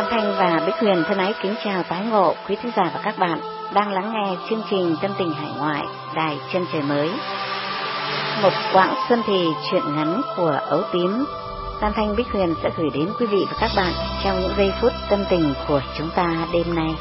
Lan Thanh và Bích Huyền thân ái kính chào tái ngộ quý thính giả và các bạn đang lắng nghe chương trình Tâm tình hải ngoại Đài Chân Trời Mới. Một quãng xuân thì chuyện ngắn của Ấu Tím, Lan Thanh Bích Huyền sẽ gửi đến quý vị và các bạn trong những giây phút tâm tình của chúng ta đêm nay.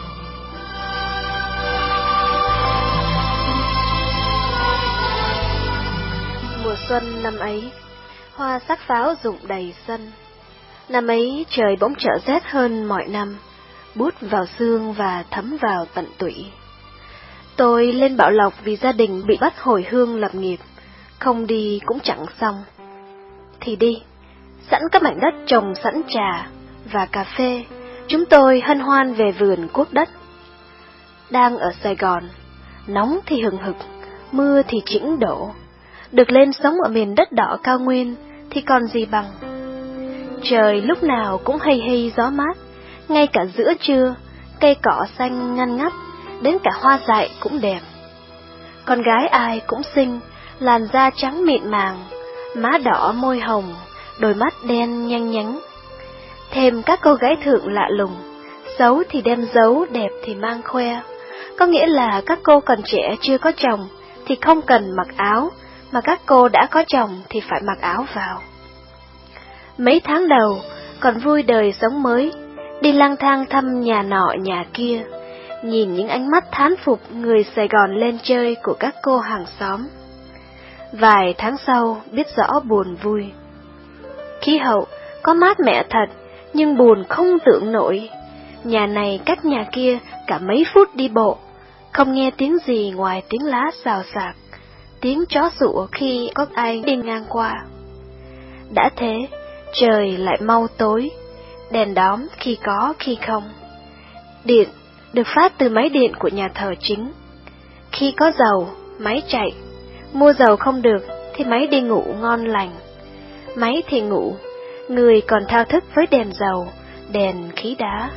Mùa xuân năm ấy, hoa sắc pháo rụng đầy sân. Năm ấy trời bỗng trở rét hơn mọi năm, buốt vào xương và thấm vào tận tủy. Tôi lên Bảo Lộc vì gia đình bị bắt hồi hương lập nghiệp, không đi cũng chẳng xong. Thì đi, sẵn các mảnh đất trồng sẵn trà và cà phê, chúng tôi hân hoan về vườn cuốc đất. Đang ở Sài Gòn, nóng thì hừng hực, mưa thì chĩnh đổ. Được lên sống ở miền đất đỏ cao nguyên thì còn gì bằng. Trời lúc nào cũng hay hay gió mát, ngay cả giữa trưa, cây cỏ xanh ngăn ngắt, đến cả hoa dại cũng đẹp. Con gái ai cũng xinh, làn da trắng mịn màng, má đỏ môi hồng, đôi mắt đen nhanh nhánh. Thêm các cô gái thượng lạ lùng, xấu thì đem giấu, đẹp thì mang khoe. Có nghĩa là các cô còn trẻ chưa có chồng thì không cần mặc áo, mà các cô đã có chồng thì phải mặc áo vào. Mấy tháng đầu, còn vui đời sống mới, đi lang thang thăm nhà nọ nhà kia, nhìn những ánh mắt thán phục người Sài Gòn lên chơi của các cô hàng xóm. Vài tháng sau, biết rõ buồn vui. Khí hậu có mát mẻ thật, nhưng buồn không tưởng nổi. Nhà này cách nhà kia cả mấy phút đi bộ, không nghe tiếng gì ngoài tiếng lá xào xạc, tiếng chó sủa khi có ai đi ngang qua. Đã thế, trời lại mau tối, đèn đóm khi có khi không. Điện được phát từ máy điện của nhà thờ chính. Khi có dầu, máy chạy, mua dầu không được thì máy đi ngủ ngon lành. Máy thì ngủ, người còn thao thức với đèn dầu, đèn khí đá.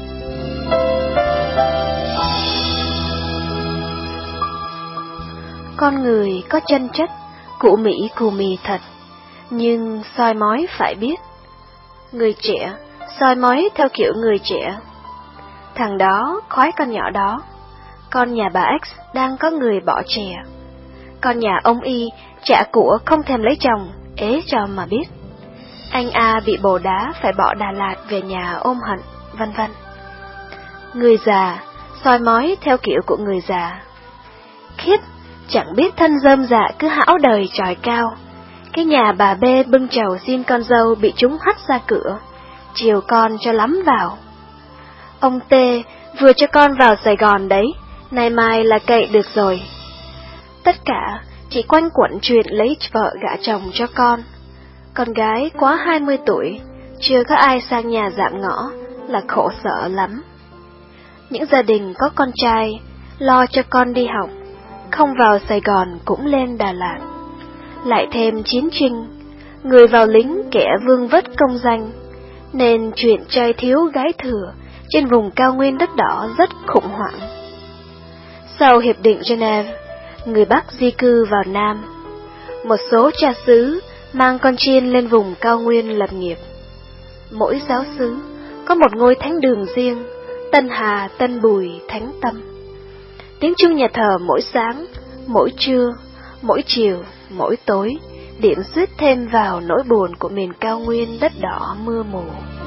Con người có chân chất, cụ Mỹ cù mì thật, nhưng soi mói phải biết. Người trẻ, soi mói theo kiểu người trẻ. Thằng đó khói con nhỏ đó, con nhà bà X đang có người bỏ chè. Con nhà ông Y trả của không thèm lấy chồng, ế cho mà biết. Anh A bị bồ đá phải bỏ Đà Lạt về nhà ôm hận, vân vân. Người già, soi mói theo kiểu của người già. Khiếp, chẳng biết thân rơm dạ cứ hão đời tròi cao. Cái nhà bà B bưng chầu xin con dâu bị chúng hắt ra cửa, chiều con cho lắm vào. Ông T vừa cho con vào Sài Gòn đấy, nay mai là cậy được rồi. Tất cả chỉ quanh quẩn chuyện lấy vợ gả chồng cho con. Con gái quá 20 tuổi, chưa có ai sang nhà dạm ngõ là khổ sở lắm. Những gia đình có con trai, lo cho con đi học, không vào Sài Gòn cũng lên Đà Lạt. Lại thêm chiến tranh, người vào lính kẻ vương vất công danh, nên chuyện trai thiếu gái thừa trên vùng cao nguyên đất đỏ rất khủng hoảng. Sau Hiệp định Geneva, người Bắc di cư vào Nam. Một số cha xứ mang con chiên lên vùng cao nguyên lập nghiệp. Mỗi giáo xứ có một ngôi thánh đường riêng, Tân Hà, Tân Bùi, Thánh Tâm. Tiếng chuông nhà thờ mỗi sáng, mỗi trưa, mỗi chiều, mỗi tối, điểm xuyết thêm vào nỗi buồn của miền cao nguyên đất đỏ mưa mù.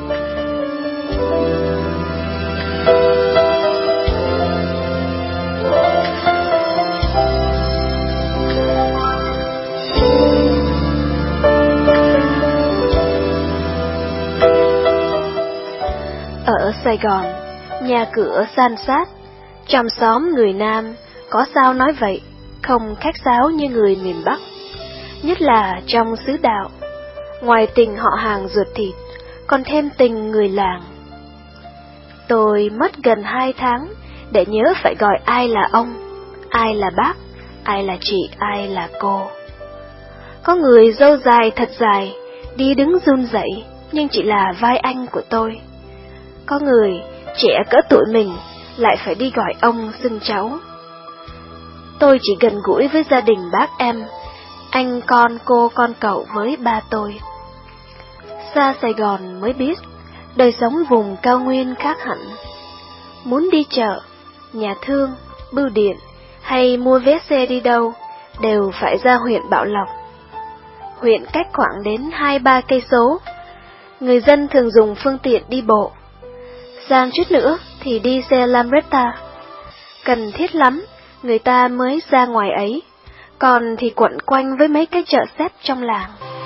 Ở Sài Gòn, nhà cửa san sát, trong xóm người Nam có sao nói vậy, không khách sáo như người miền Bắc. Nhất là trong xứ đạo, ngoài tình họ hàng ruột thịt, còn thêm tình người làng. Tôi mất gần 2 tháng để nhớ phải gọi ai là ông, ai là bác, ai là chị, ai là cô. Có người râu dài thật dài, đi đứng run rẩy, nhưng chỉ là vai anh của tôi. Có người trẻ cỡ tuổi mình, lại phải đi gọi ông xưng cháu. Tôi chỉ gần gũi với gia đình bác em, anh con cô con cậu với ba tôi. Xa Sài Gòn mới biết, Đời sống vùng cao nguyên khác hẳn. Muốn đi chợ, nhà thương, bưu điện hay mua vé xe đi đâu đều phải ra huyện Bảo Lộc. Huyện cách khoảng đến 2-3 cây số. Người dân thường dùng phương tiện đi bộ. Sang chút nữa thì đi xe Lambretta. Cần thiết lắm, người ta mới ra ngoài ấy, còn thì quẩn quanh với mấy cái chợ xếp trong làng.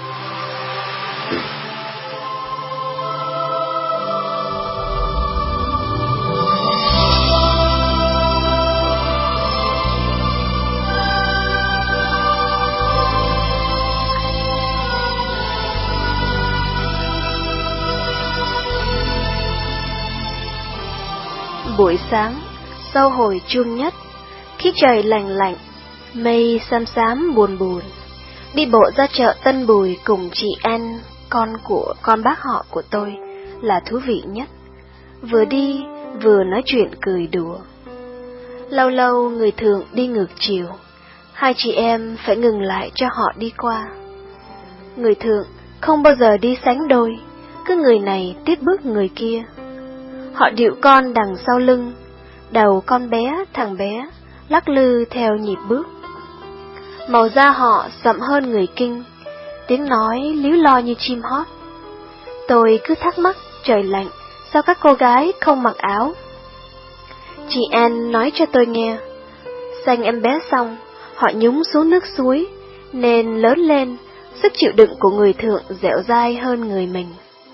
Buổi sáng, sau hồi chuông nhất, khi trời lành lạnh, mây xám xám buồn buồn, đi bộ ra chợ Tân Bùi cùng chị Ann, con bác họ của tôi, là thú vị nhất. Vừa đi, vừa nói chuyện cười đùa. Lâu lâu người Thượng đi ngược chiều, hai chị em phải ngừng lại cho họ đi qua. Người Thượng không bao giờ đi sánh đôi, cứ người này tiếp bước người kia. Họ điệu con đằng sau lưng, đầu con bé, thằng bé, lắc lư theo nhịp bước. Màu da họ sậm hơn người Kinh, tiếng nói líu lo như chim hót. Tôi cứ thắc mắc trời lạnh, sao các cô gái không mặc áo? Chị Ann nói cho tôi nghe, sanh em bé xong, họ nhúng xuống nước suối, nên lớn lên, sức chịu đựng của người Thượng dẻo dai hơn người mình.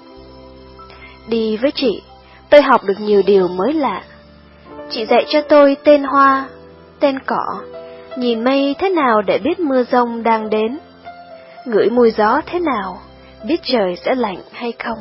Đi với chị, tôi học được nhiều điều mới lạ. Chị dạy cho tôi tên hoa, tên cỏ, nhìn mây thế nào để biết mưa giông đang đến, ngửi mùi gió thế nào, biết trời sẽ lạnh hay không.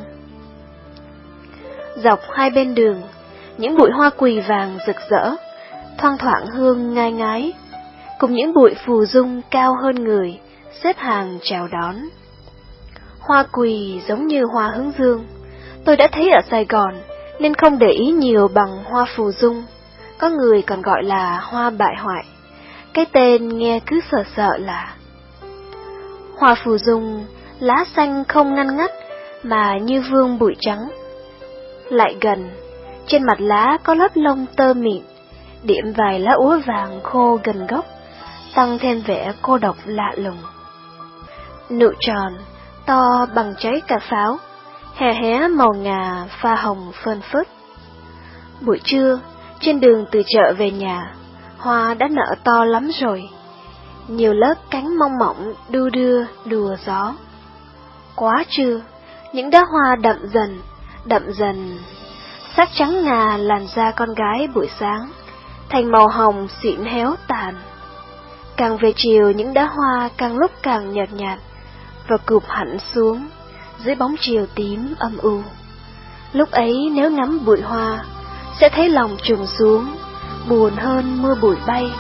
Dọc hai bên đường, những bụi hoa quỳ vàng rực rỡ, thoang thoảng hương ngai ngái, cùng những bụi phù dung cao hơn người, xếp hàng chào đón. Hoa quỳ giống như hoa hướng dương, tôi đã thấy ở Sài Gòn, nên không để ý nhiều bằng hoa phù dung, có người còn gọi là hoa bại hoại. Cái tên nghe cứ sợ sợ lạ. Hoa phù dung, lá xanh không ngăn ngắt, mà như vương bụi trắng. Lại gần, trên mặt lá có lớp lông tơ mịn, điểm vài lá úa vàng khô gần gốc, tăng thêm vẻ cô độc lạ lùng. Nụ tròn, to bằng trái cà pháo, hè hé màu ngà pha hồng phơn phớt. Buổi trưa, trên đường từ chợ về nhà, hoa đã nở to lắm rồi. Nhiều lớp cánh mong mỏng đu đưa đùa gió. Quá trưa, những đóa hoa đậm dần, sắc trắng ngà làn da con gái buổi sáng, thành màu hồng xịn héo tàn. Càng về chiều, những đóa hoa càng lúc càng nhợt nhạt, và cụp hẳn xuống dưới bóng chiều tím âm u. Lúc ấy nếu ngắm bụi hoa, sẽ thấy lòng trùng xuống, buồn hơn mưa bụi bay.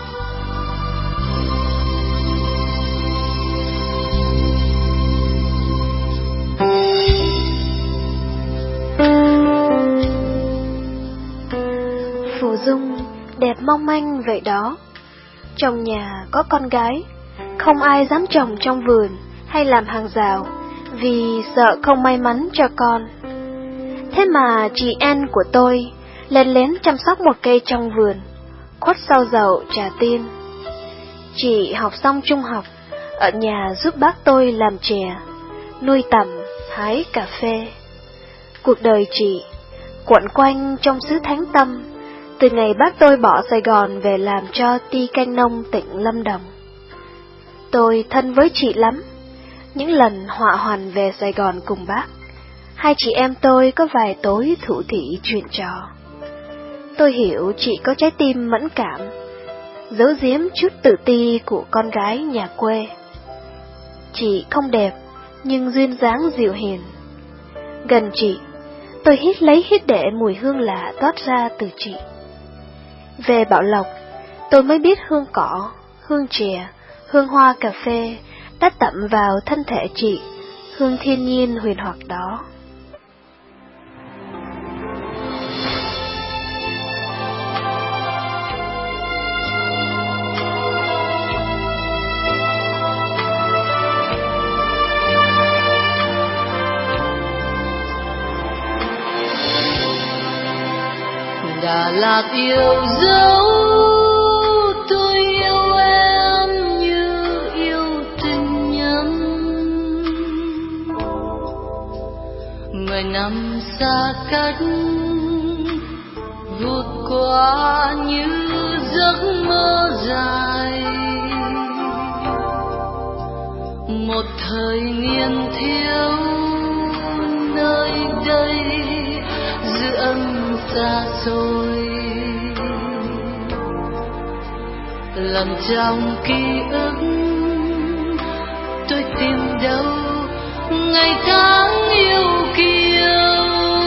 Phù dung đẹp mong manh vậy đó. Trong nhà có con gái, không ai dám trồng trong vườn hay làm hàng rào, vì sợ không may mắn cho con. Thế mà chị Ann của tôi lén lén chăm sóc một cây trong vườn, khuất sau dậu trà tiên. Chị học xong trung học, ở nhà giúp bác tôi làm chè, nuôi tầm, hái cà phê. Cuộc đời chị quẩn quanh trong xứ Thánh Tâm, từ ngày bác tôi bỏ Sài Gòn về làm cho ty canh nông tỉnh Lâm Đồng. Tôi thân với chị lắm. Những lần họa hoằn về Sài Gòn cùng bác, hai chị em tôi có vài tối thủ thỉ chuyện trò. Tôi hiểu chị có trái tim mẫn cảm, giấu giếm chút tự ti của con gái nhà quê. Chị không đẹp, nhưng duyên dáng dịu hiền. Gần chị, tôi hít lấy hít để mùi hương lạ toát ra từ chị. Về Bảo Lộc, tôi mới biết hương cỏ, hương chè, hương hoa cà phê đã tẩm vào thân thể chị, hương thiên nhiên huyền hoặc đó. Đà Lạt yêu dấu, tôi yêu em như yêu tình nhân. 10 năm xa cách vụt qua như giấc mơ dài, một thời niên thiếu nơi đây giữa âm xa xôi. Lần trong ký ức tôi tìm đâu ngày tháng yêu kiêu.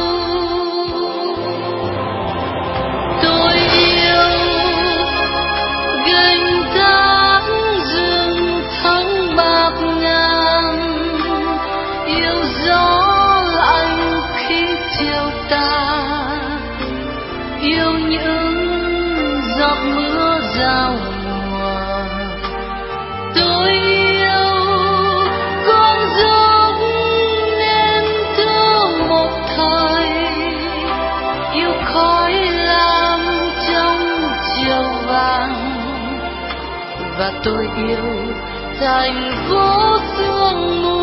Tôi yêu gành tháng rừng tháng bạc ngàn, yêu gió lạnh khi chiều tà, yêu những giọt mưa giao mùa. Tôi yêu con giấc nên thơ một thời, yêu khói lam trong chiều vàng, và tôi yêu thành phố sương mù.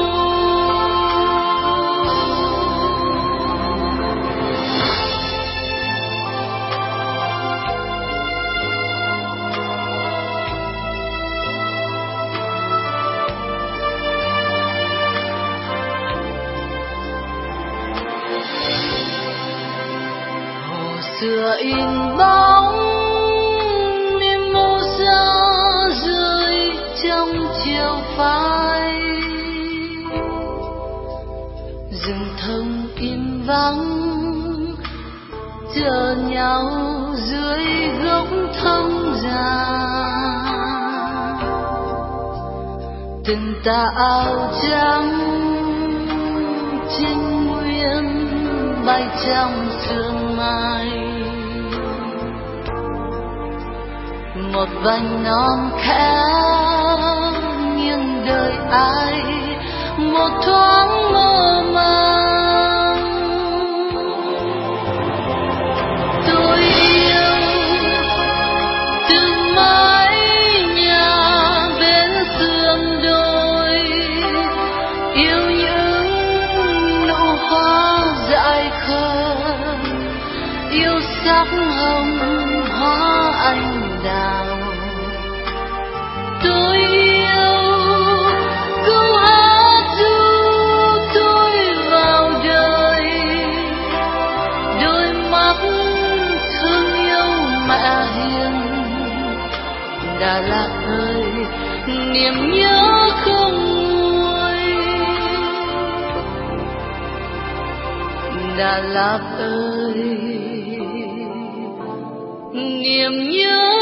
Xưa in bóng niềm mô xa rơi trong chiều phai, rừng thông im vắng chờ nhau dưới gốc thông già. Từng tà áo trắng trên nguyên bay trong sương mai, một vành non khẽ nghiêng đời ai một thoáng mơ màng. Tôi yêu từng mái nhà bên sườn đồi, yêu những nụ hoa dại khờ, yêu sắc hồng hoa anh đào. Tôi yêu câu hát ru tôi vào đời, đôi mắt thương yêu mẹ hiền. Đà Lạt ơi, niềm nhớ không nguôi. Đà Lạt ơi, niềm nhớ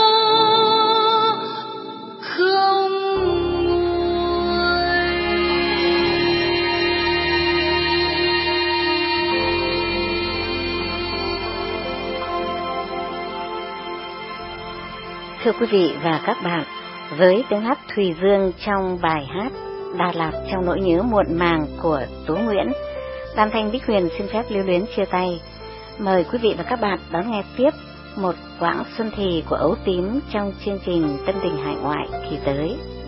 không nguôi. Thưa quý vị và các bạn, với tiếng hát Thùy Dương trong bài hát Đà Lạt trong nỗi nhớ muộn màng của Tố Nguyễn, Đan Thanh Bích Huyền xin phép lưu luyến chia tay. Mời quý vị và các bạn đón nghe tiếp một quãng xuân thì của Ấu Tím trong chương trình Tâm Tình Hải Ngoại kỳ tới.